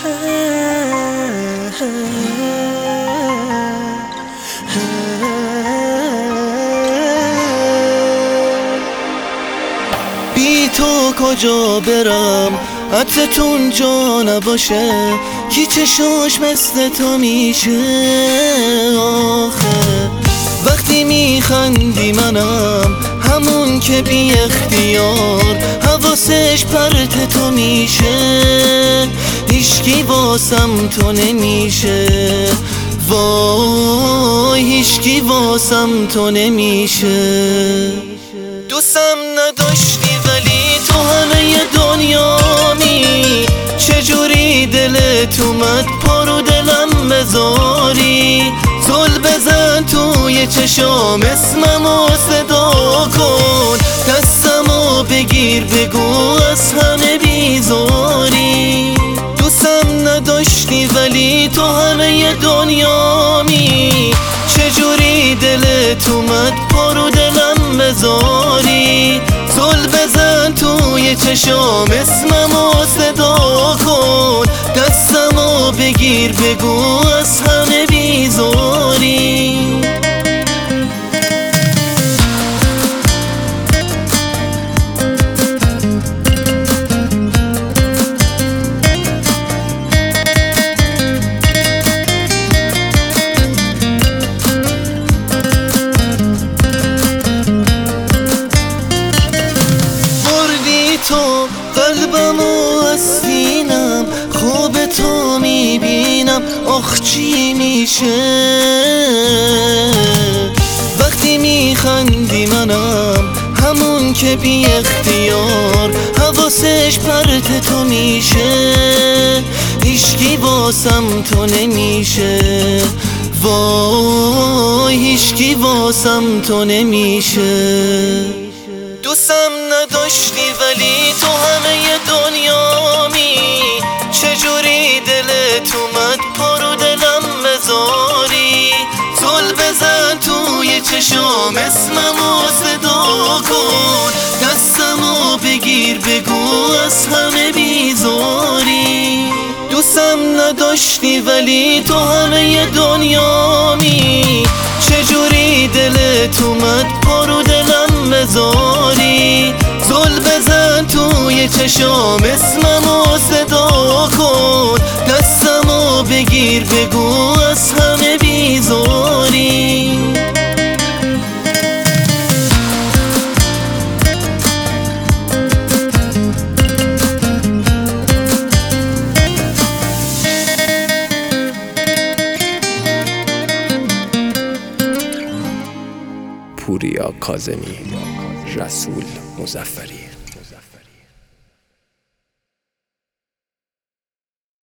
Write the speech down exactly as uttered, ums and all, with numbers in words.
بی تو کجا برم حدتون جا نباشه کی چشاش مثل تو میشه آخه وقتی میخندی منم همون که بی اختیار حواسش پرت تو میشه هیچکی واسم تو نمیشه وای هیچکی واسم تو نمیشه دوستم نداشتی ولی تو همه دنیامی چجوری دلت اومد پارو دلم بذاری زل بزن توی چشام اسممو صدا کن دستمو بگیر بگو از همه بیزاری دوستم نداشتی ولی تو همه دنیامی چجوری دلت اومد پارو دلم بذاری زل بزن توی چشام اسممو صدا کن دستمو بگیر بگو از همه بیزاری تو قلبمو از سینم خواب تو میبینم آخ چی میشه وقتی میخندی منم همون که بی اختیار حواسش پرت تو میشه هیچکی واسم تو نمیشه وای هیچکی واسم تو نمیشه دوستم نداشتی ولی تو همه دنیامی چجوری دلت اومد پارو دلم بذاری زل بزن توی چشام اسممو صدا کن دستمو بگیر بگو از همه بیزاری دوستم نداشتی ولی تو همه دنیامی چجوری دلت اومد پارو دلم بذاری زل بزن توی چشام اسممو صدا کن دستمو بگیر بگو از همه بیزاری پوریا کاظمی، رسول مظفری.